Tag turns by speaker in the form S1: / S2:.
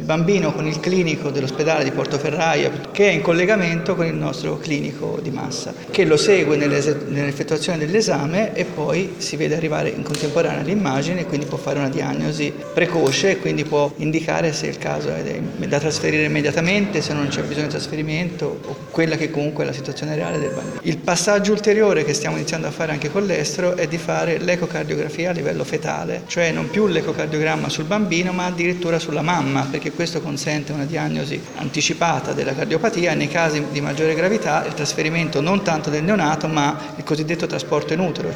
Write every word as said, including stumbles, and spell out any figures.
S1: bambino con il clinico dell'ospedale di Portoferraio, che è in collegamento con il nostro clinico di Massa, che lo segue nell'effettuazione dell'esame e poi si vede arrivare in contemporanea l'immagine e quindi può fare una diagnosi precoce e quindi può indicare se il caso è da trasferire immediatamente, se non c'è bisogno di trasferimento o quella che comunque è la situazione reale del bambino. Il passaggio ulteriore che stiamo iniziando a fare anche con l'estero è di fare l'ecocardiografia a livello fetale, cioè non più l'ecocardiogramma sul bambino ma addirittura sulla mamma, perché questo consente una diagnosi anticipata della cardiopatia e nei casi di maggiore gravità il trasferimento non tanto del neonato ma il cosiddetto trasporto in utero,